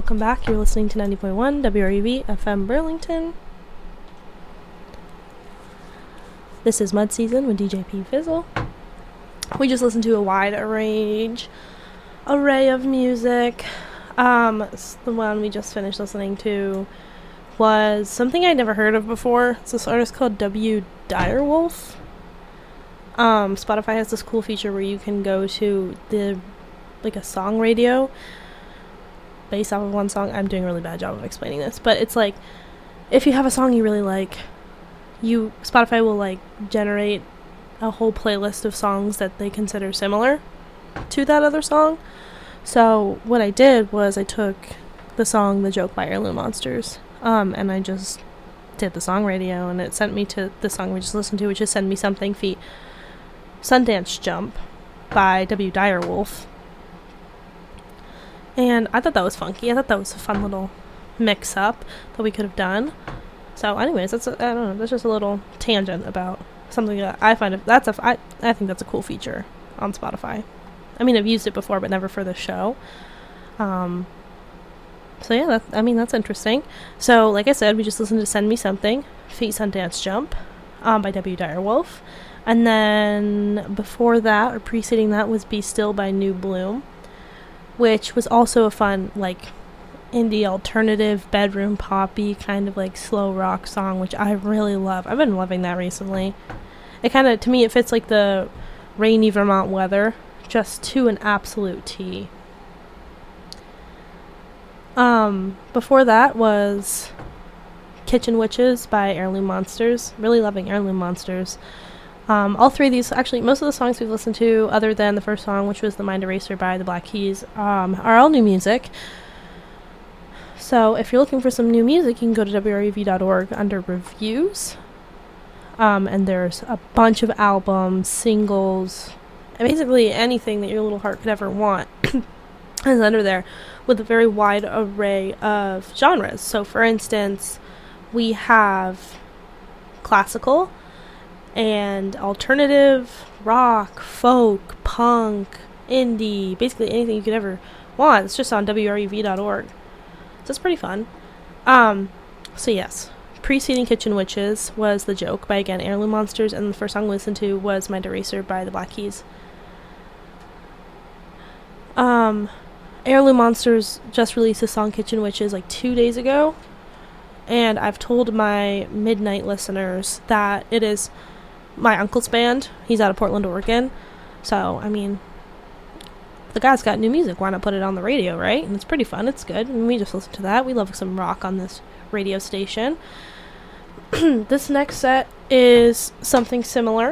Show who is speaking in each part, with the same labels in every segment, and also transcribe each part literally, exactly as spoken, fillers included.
Speaker 1: welcome back. You're listening to ninety point one W R U V F M Burlington. This is Mud Season with D J P Fizzle. We just listened to a wide range array of music. Um, the one we just finished listening to was something I'd never heard of before. It's this artist called W. Direwolf. Um, Spotify has this cool feature where you can go to the, like a song radio based off of one song. I'm doing a really bad job of explaining this, but it's like, if you have a song you really like, you, Spotify will like generate a whole playlist of songs that they consider similar to that other song. So what I did was I took the song The Joke by Heirloom Monsters, um, and I just did the song radio, and it sent me to the song we just listened to, which is Send Me Something feat. Sundance Jump by W. Direwolf. And I thought that was funky. I thought that was a fun little mix-up that we could have done. So anyways, that's a, I don't know, that's just a little tangent about something that I find, a, that's a, I, I think that's a cool feature on Spotify. I mean, I've used it before, but never for the show. Um, so yeah, that, I mean, that's interesting. So, like I said, we just listened to Send Me Something, feat. Sundance Jump, um, by W. Direwolf. And then before that, or preceding that, was Be Still by New Bloom, which was also a fun, like, indie alternative, bedroom poppy, kind of like slow rock song, which I really love. I've been loving that recently. It kind of, to me, it fits like the rainy Vermont weather, just to an absolute T. Um, before that was Kitchen Witches by Heirloom Monsters. Really loving Heirloom Monsters. Um, all three of these, actually, most of the songs we've listened to, other than the first song, which was The Mind Eraser by the Black Keys, um, are all new music. So if you're looking for some new music, you can go to W R U V dot org under reviews. Um, and there's a bunch of albums, singles, and basically anything that your little heart could ever want is under there, with a very wide array of genres. So for instance, we have classical and alternative, rock, folk, punk, indie, basically anything you could ever want. It's just on W R U V dot org. So it's pretty fun. Um, so yes, preceding Kitchen Witches was The Joke by, again, Heirloom Monsters, and the first song we listened to was Mind Eraser by the Black Keys. Um, Heirloom Monsters just released the song Kitchen Witches like two days ago, and I've told my midnight listeners that it is my uncle's band. He's out of Portland, Oregon. So, I mean, the guy's got new music. Why not put it on the radio, right? And it's pretty fun. It's good. And we just listen to that. We love some rock on this radio station. This next set is something similar.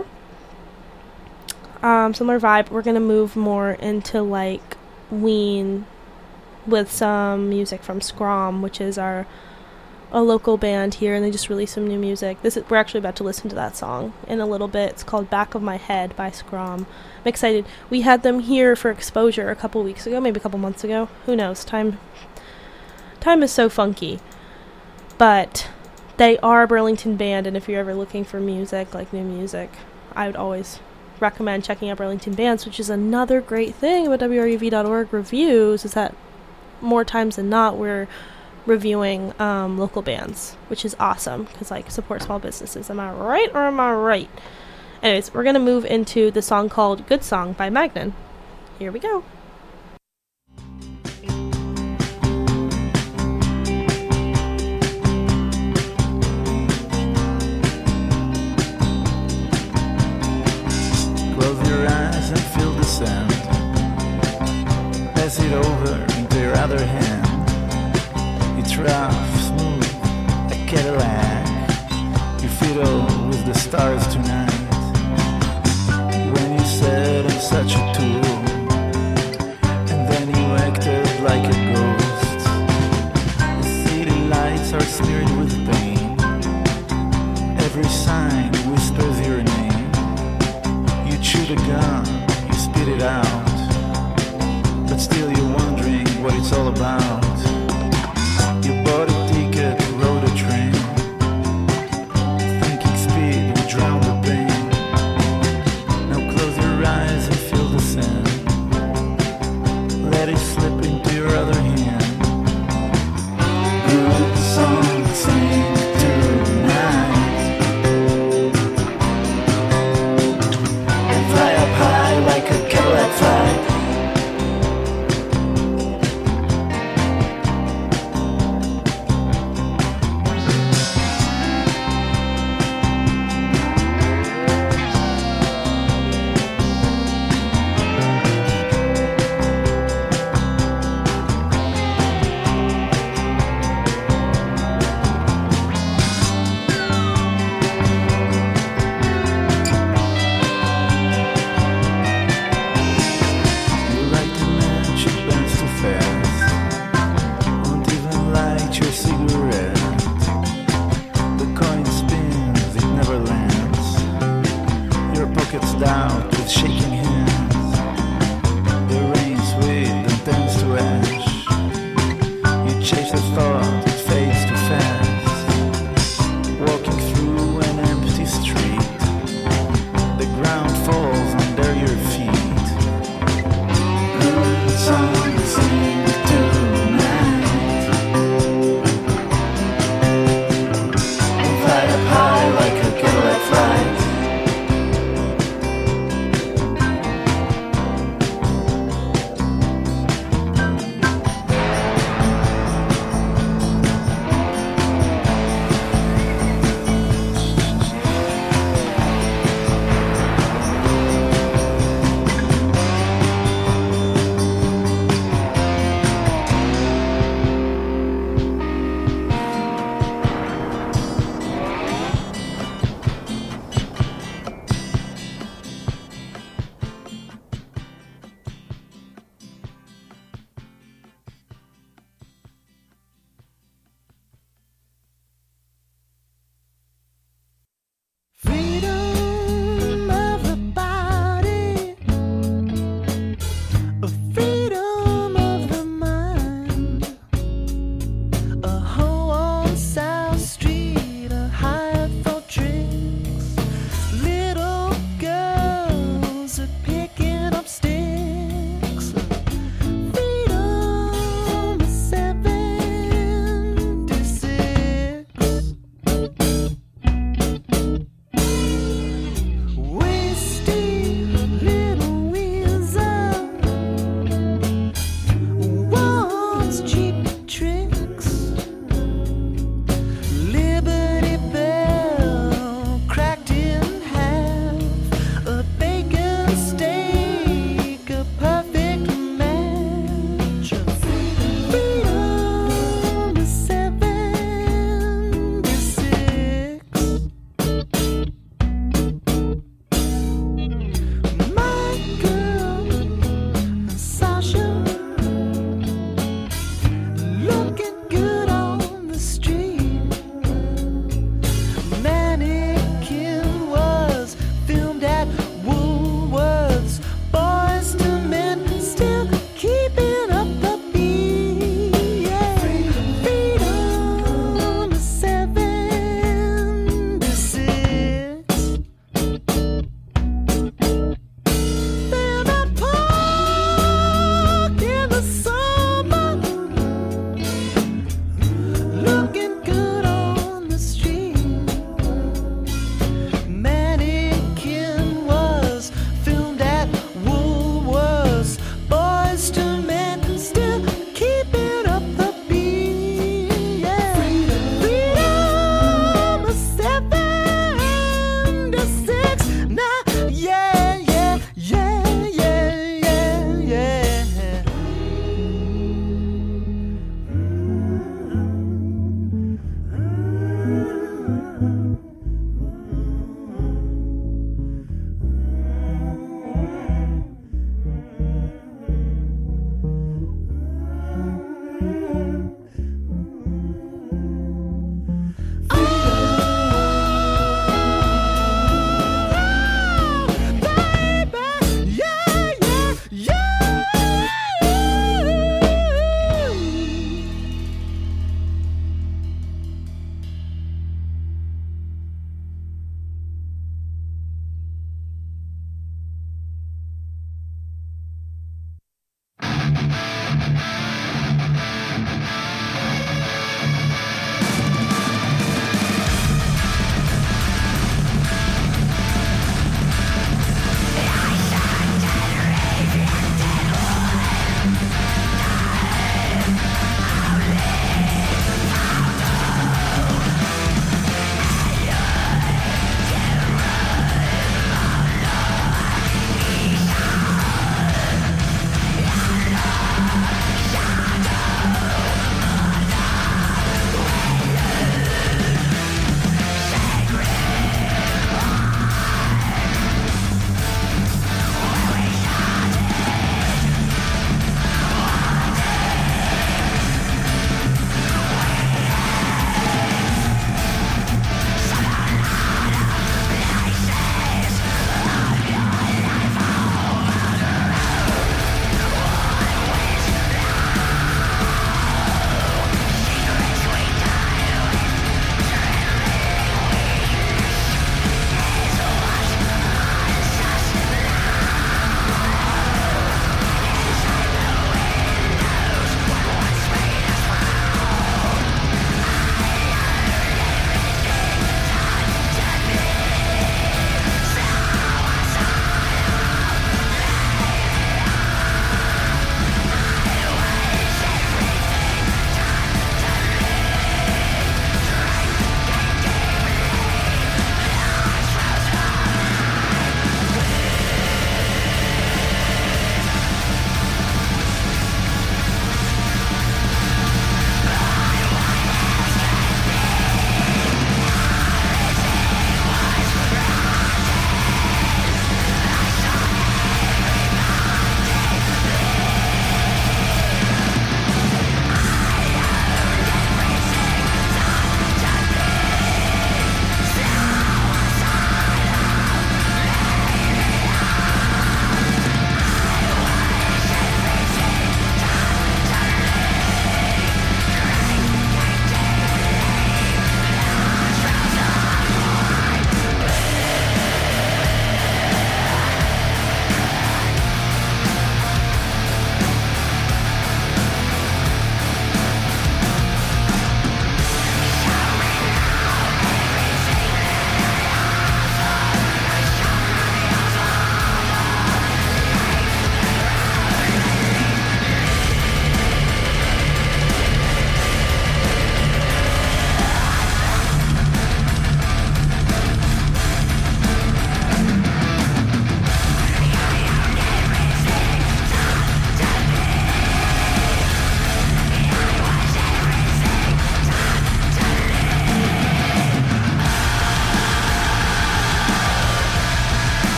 Speaker 1: Um, similar vibe. We're going to move more into, like, Ween with some music from Scrom, which is our a local band here, and they just released some new music. This is, we're actually about to listen to that song in a little bit. It's called Back of My Head by Scrom. I'm excited. We had them here for Exposure a couple weeks ago, maybe a couple months ago. Who knows? Time time is so funky. But they are a Burlington band, and if you're ever looking for music, like new music, I would always recommend checking out Burlington bands, which is another great thing about W R U V dot org reviews, is that more times than not we're reviewing um, local bands, which is awesome, because, like, support small businesses. Am I right or am I right? Anyways, we're going to move into the song called Good Song by Magnan. Here we go.
Speaker 2: Close your eyes and feel the sound. Pass it over into your other hand. It's rough, smooth, a Cadillac. You fiddle with the stars tonight. When you said I'm such a tool, and then you acted like a ghost. The city lights are smeared with pain. Every sign whispers your name. You chew the gum, you spit it out, but still you're wondering what it's all about. You bought a ticket, rode a train, thinking speed would drown the pain. Now close your eyes and feel the sand. Let it slip into your other hand.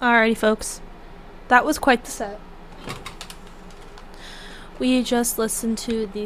Speaker 1: Alrighty, folks. That was quite the set. We just listened to the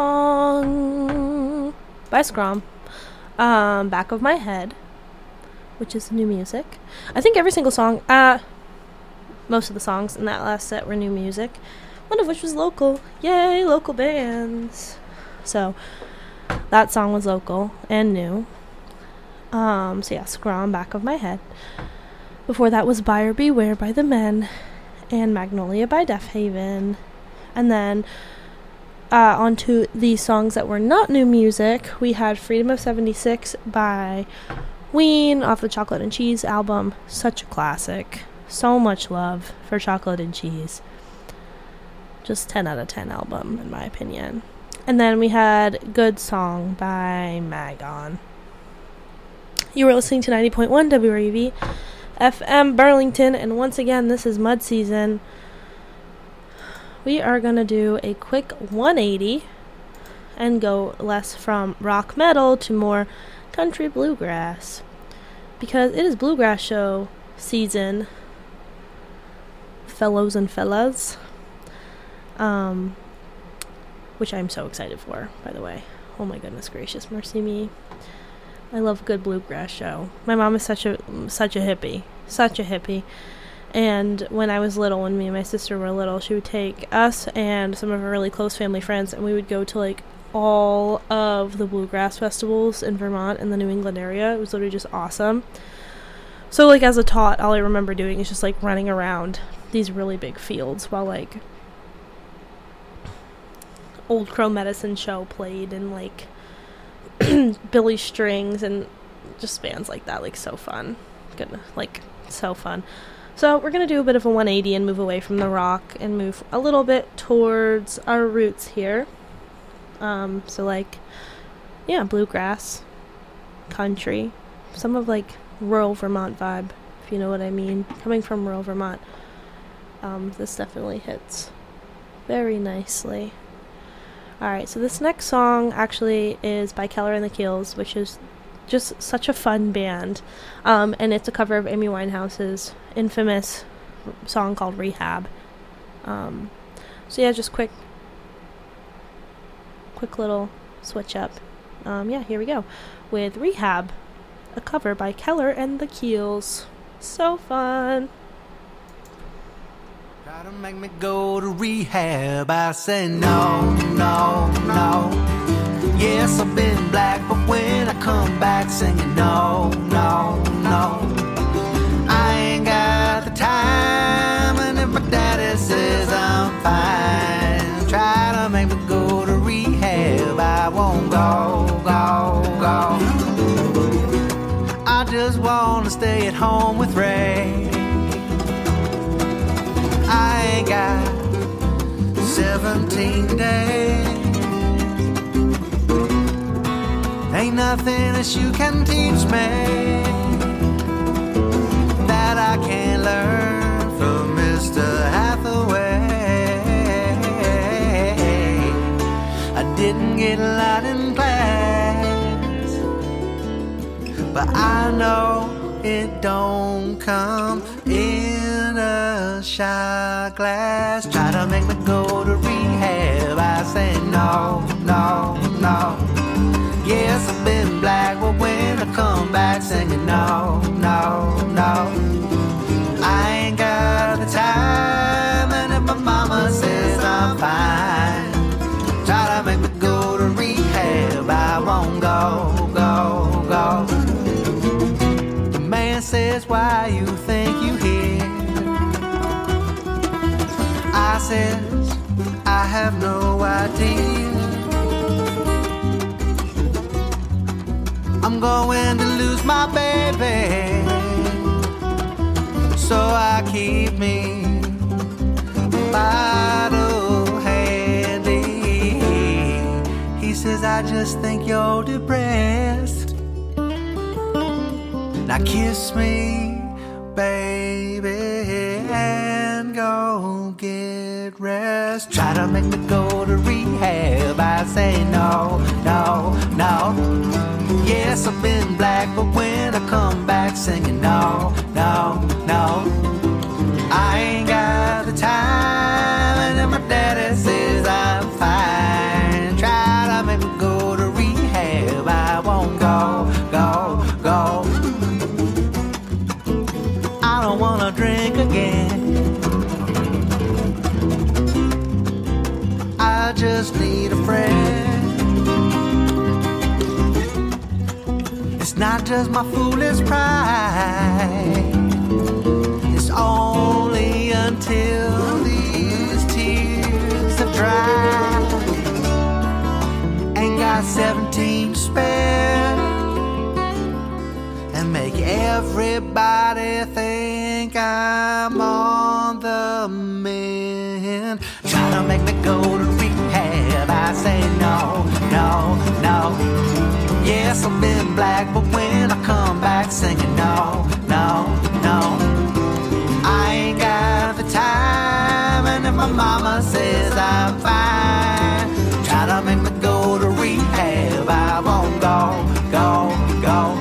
Speaker 1: song by Scrum, um, Back of My Head, which is new music. I think every single song, uh, most of the songs in that last set were new music, one of which was local. Yay, local bands. So, that song was local and new. Um, so yeah, Scrum, Back of My Head. Before that was Buyer Beware by The Men, and Magnolia by Deaf Haven. And then uh, onto the songs that were not new music, we had Freedom of seventy-six by Ween off the Chocolate and Cheese album. Such a classic. So much love for Chocolate and Cheese. Just ten out of ten album, in my opinion. And then we had Good Song by Magon. You were listening to ninety point one W R U V F M Burlington, and once again, this is Mud Season. We are going to do a quick one eighty and go less from rock metal to more country bluegrass, because it is bluegrass show season, fellows and fellas, um, which I'm so excited for, by the way. Oh my goodness gracious, mercy me. I love a good bluegrass show. My mom is such a such a hippie, such a hippie. And when I was little, when me and my sister were little, she would take us and some of her really close family friends, and we would go to, like, all of the bluegrass festivals in Vermont and the New England area. It was literally just awesome. So, like, as a tot, all I remember doing is just, like, running around these really big fields while, like, Old Crow Medicine Show played, and, like, Billy Strings, and just bands like that. Like, so fun. Good, like, so fun. So we're going to do a bit of a one eighty and move away from the rock and move a little bit towards our roots here. Um, so like, yeah, bluegrass, country, some of like rural Vermont vibe, if you know what I mean. Coming from rural Vermont, um, this definitely hits very nicely. Alright, so this next song actually is by Keller and the Keels, which is just such a fun band, um, and it's a cover of Amy Winehouse's infamous song called Rehab. Um, so yeah, just quick, quick little switch up. Um, yeah, here we go with Rehab, a cover by Keller and the Keels. So fun.
Speaker 2: Try to make me go to rehab. I say no, no, no. Yes, I've been black, but when I come back singing no, no, no, I ain't got the time. And if my daddy says I'm fine, try to make me go to rehab, I won't go, go, go. I just wanna stay at home with Ray. I ain't got seventeen days. Ain't nothing that you can teach me that I can't learn from Mister Hathaway. I didn't get a lot in class, but I know it don't come in a shot glass. Try to make me go to rehab, I say no, no, no. Yes, I've been black, but when I come back singing no, no, no, I ain't got the time. And if my mama says I'm fine, try to make me go to rehab, I won't go, go, go. The man says, why you think you here? I says, I have no idea. I'm going to lose my baby, so I keep me a bottle handy. He says, I just think you're depressed. Now kiss me, baby, and go get rest. Try to make me go to rehab, I say no, no, no. Yes, I've been black, but when I come back singing no, no, no, don't wanna drink again. I just need a friend. It's not just my foolish pride. It's only until these tears have dried. Ain't got seventeen to spare, and make everybody think I'm on the mend. Try to make me go to rehab, I say no, no, no. Yes, I've been black, but when I come back singing no, no, no, I ain't got the time. And if my mama says I'm fine, try to make me go to rehab, I won't go, go, go.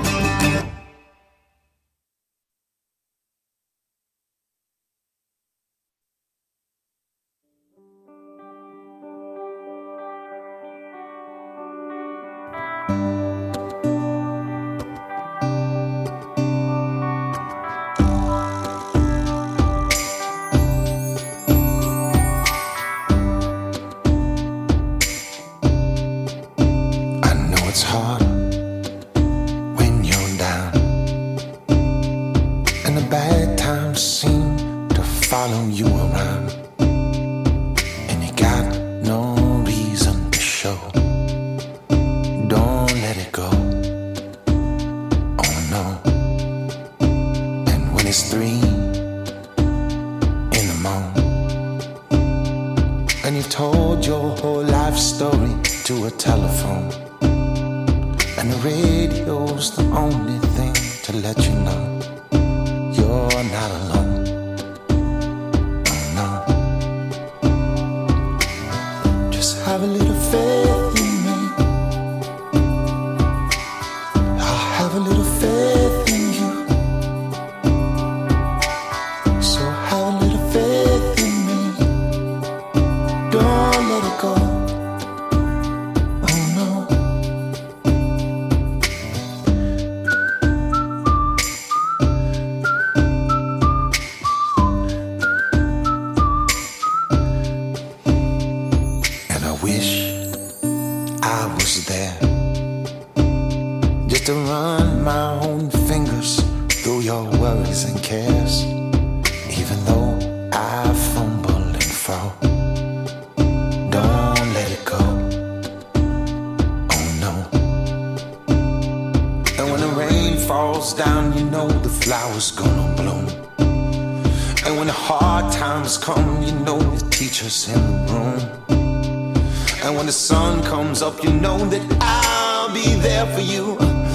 Speaker 3: Up, you know that I'll be there for you.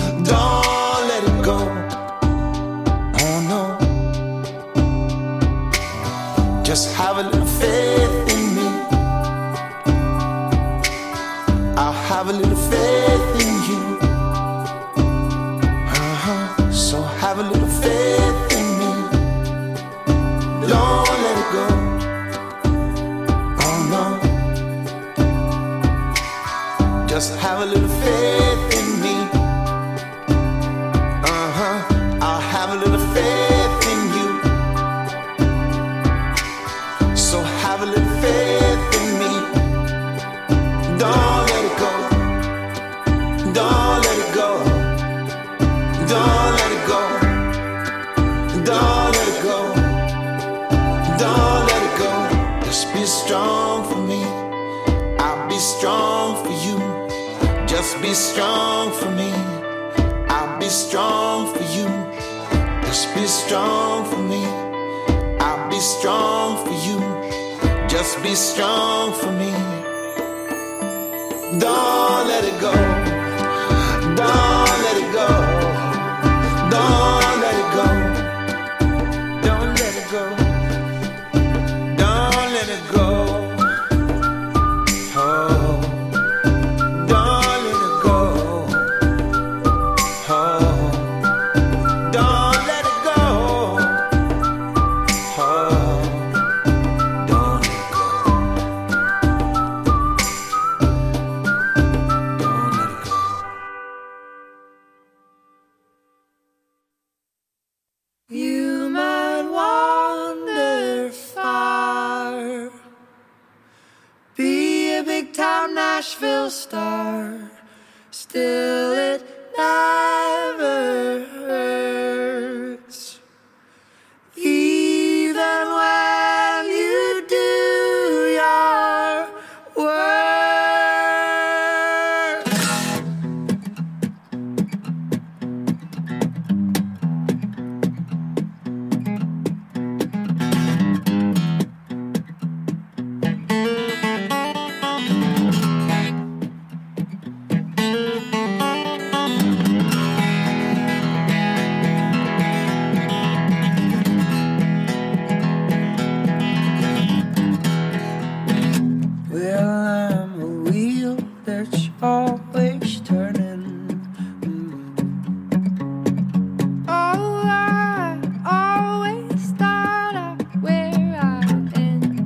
Speaker 3: Don't let it go. Oh no. Just have a little faith in me. I'll have a little faith in you. Uh-huh. So have a little faith in me. Don't let it go. Just have a little faith in me. Uh-huh. I'll have a little faith in you. So have a little faith in me. Don't let it go. Don't let it go. Don't let it go. Don't let it go. Don't let it go. Just be strong for me. I'll be strong for you. Just be strong for me. I'll be strong for you. Just be strong for me. I'll be strong for you. Just be strong for me. Don't let it go. Don't let it go. Don't let it go. Don't let it go. Don't let it go.
Speaker 2: You might
Speaker 3: Nashville star, still it never hurts. Even when you do your worst. Always turning. Mm.
Speaker 4: Oh, I always start out where I end.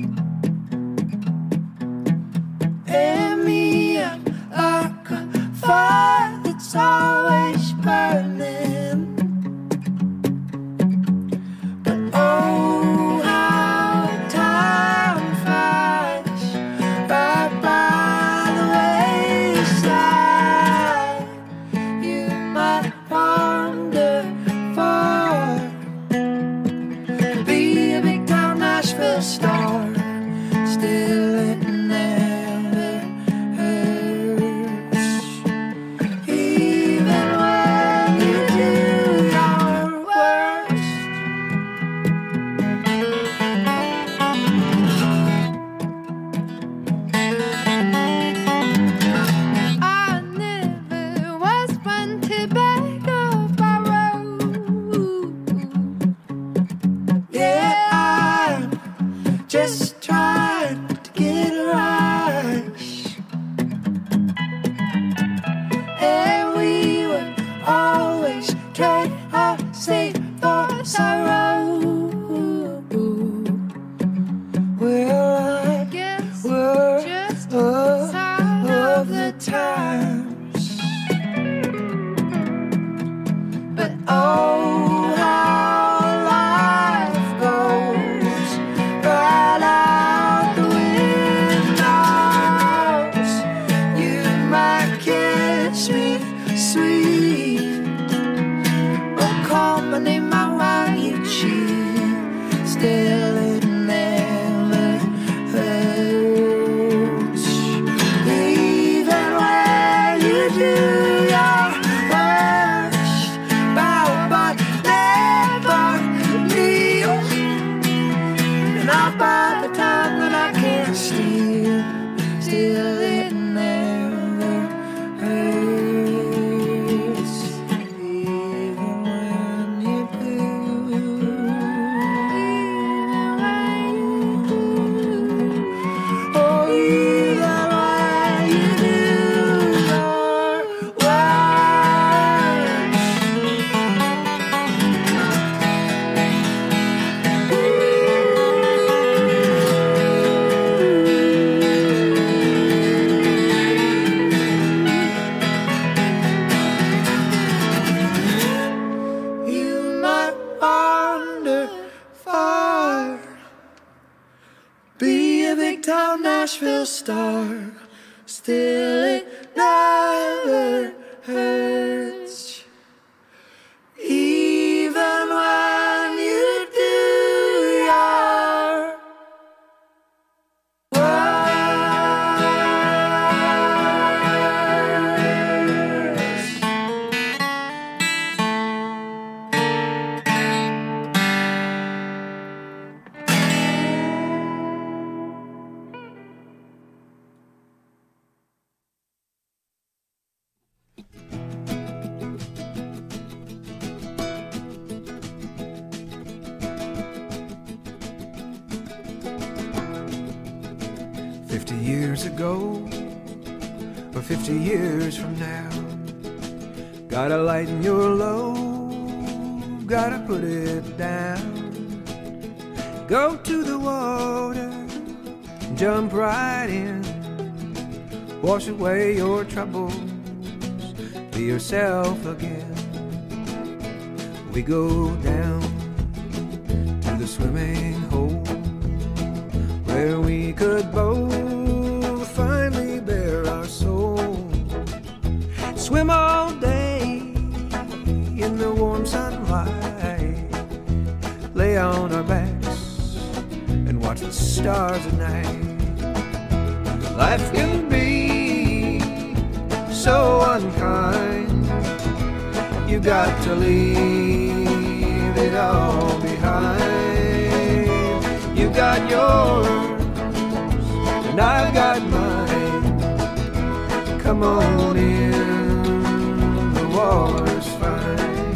Speaker 3: And me, I'm like a fire that's always burning. But oh, how time flies right by. Star, still it never hurts. Even when you do your worst.
Speaker 4: I never was one to beg or borrow.
Speaker 3: Yeah, just trying to get a rise. And we would always trade our sleep for sorrow. Well, I
Speaker 4: Guess
Speaker 3: we're
Speaker 4: just
Speaker 3: of,
Speaker 4: sign
Speaker 3: of the times. But oh, still it never hurts. Even when you do your worst, bow but never kneel. And I'll buy the time that I can't steal. Still it never hurts. Even when you do. Nashville star, still it never hurts. Even when you do your
Speaker 5: Fifty years ago, or fifty years from now, gotta lighten your load, gotta put it down. Go to the water, jump right in, wash away your troubles, be yourself again. We go down to the swimming hole where we could both finally bear on our backs and watch the stars at night. Life can be so unkind. You got to leave it all behind. You got yours and I've got mine. Come on in, the water's fine.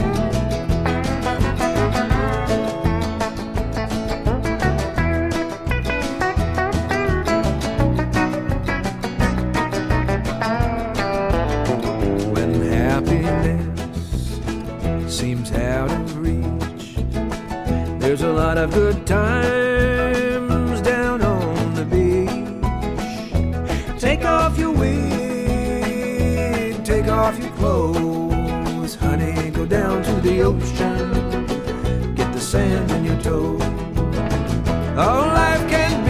Speaker 5: Seems out of reach. There's a lot of good times down on the beach. Take off your wig, take off your clothes, honey, go down to the ocean, get the sand in your toes. Oh, life can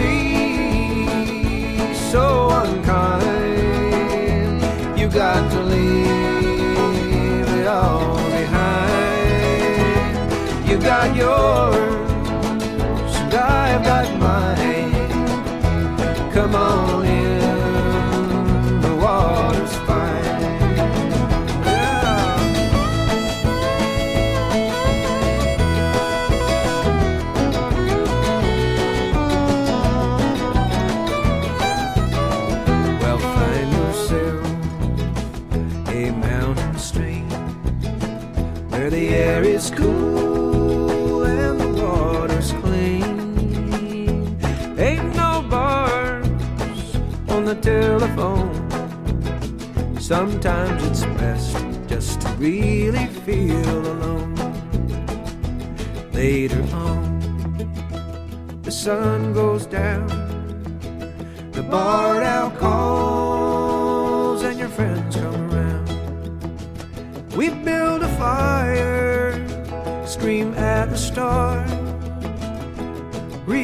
Speaker 5: be so unkind. You got to leave it all behind. You got yours, and I've got mine. Come on in, the water's fine. Yeah. Well, find yourself a mountain stream where the air is cool and the water's clean. Ain't no bars on the telephone. Sometimes it's best just to really feel alone. Later on, the sun goes down, the barred owl calls, and your friends come around. We build a fire, scream at the stars,